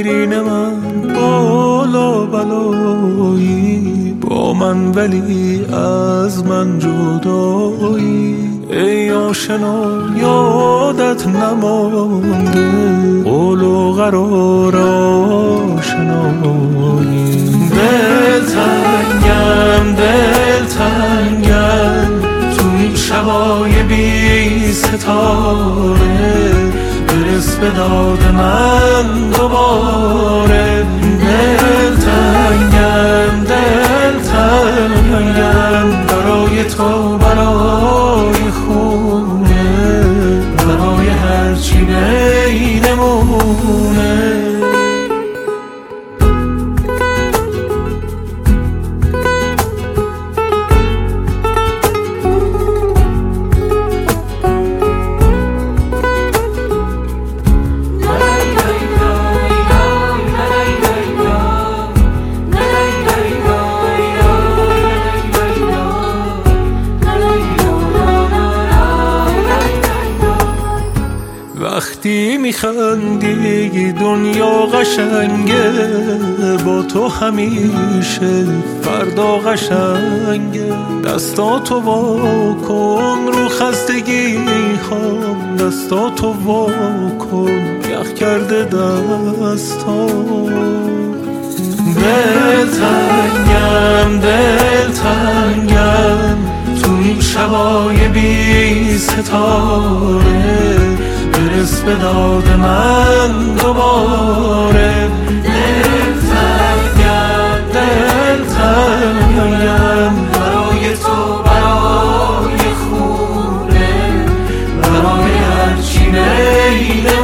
شیرین من بالا بلایی، با من ولی از من جدایی. ای آشنا یادت نمانده قول و قرار آشنایی. دلتنگم تو این شبای بی ستاره، برس به داد من دوباره. دلتنگم برای تو، برای خونه، برای هرچی بینمونه. وقتی میخندی دنیا قشنگه، با تو همیشه فردا قشنگه. دستاتو وا کن رو خستگی هام، دستاتو وا کن یخ کرده دستام. دلتنگم تو این شبای بی ستاره، برس به داد من دوباره. دلتنگم برای تو، برای خونه، برای هرچی بینه